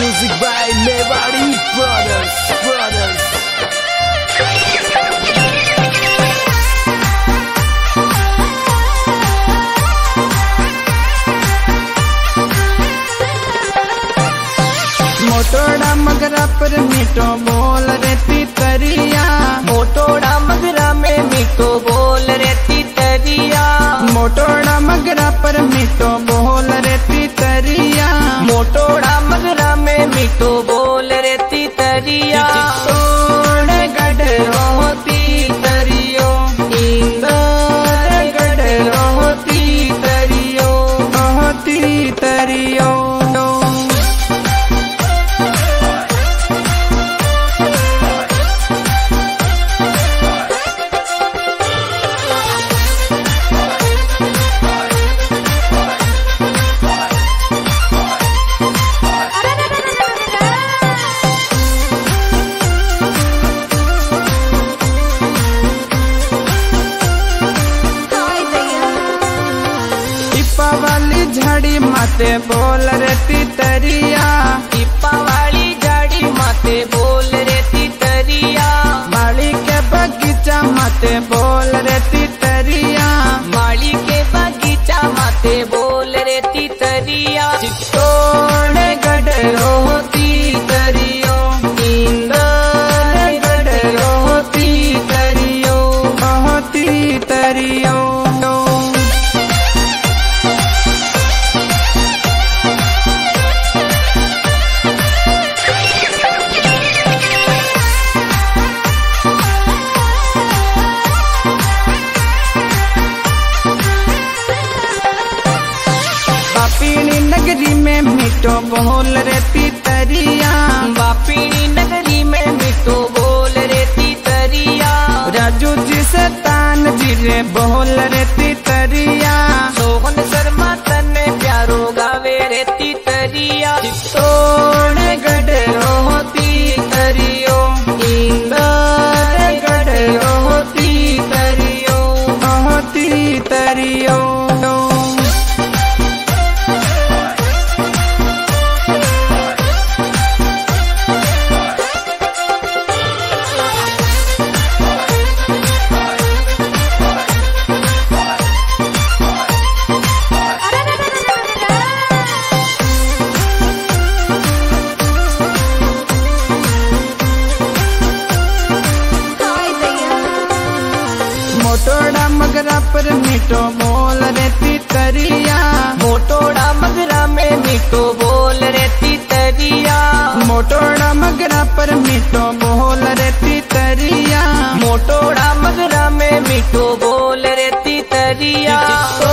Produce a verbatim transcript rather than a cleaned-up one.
Music by Mewari Brothers, Brothers. मोटोड़ा मगरा पर मीठो बोल रेती तरिया, मोटोड़ा मगरा में मीठो बोल रेती तरिया, मोटोड़ा मगरा पर मीठो बोल रेती तरिया, मोटोड़ा मगरा में मीठो बोल रेती तरिया। तोड़ गढ़ होती तरियो, इंदर गढ़ होती तरियो, होती तरियो। वाली झाड़ी माते बोल रेती तरिया, टिप्पा वाली झाड़ी माते बोल रेती तरिया, माली के बगीचा माते बोल रेती तरिया, माली के बगीचा माते बोल रेती तरिया। चित्तौड़ गढ़ होती तरियो, इंदर गढ़ होती तरियो, होती तरियो। बापीनी नगरी में मीठो बोल रेती तरिया, बापीनी नगरी में मीठो बोल रेती तरिया, राजू जी से तान जी रे बोल रेती तरिया, सोहन शर्मा तने प्यारो गावे रेती तरिया। चित्तौड़ गढ़ होती तरियो, इंदर गढ़ होती तरियो, होती तरियो। मोटोड़ा मगरा पर मीठो बोल रेती तरिया, मोटोड़ा मगरा में मीठो बोल रेती तरिया, मोटोड़ा मगरा पर मीठो बोल रेती तरिया, मोटोड़ा मगरा में मीठो बोल रेती तरिया।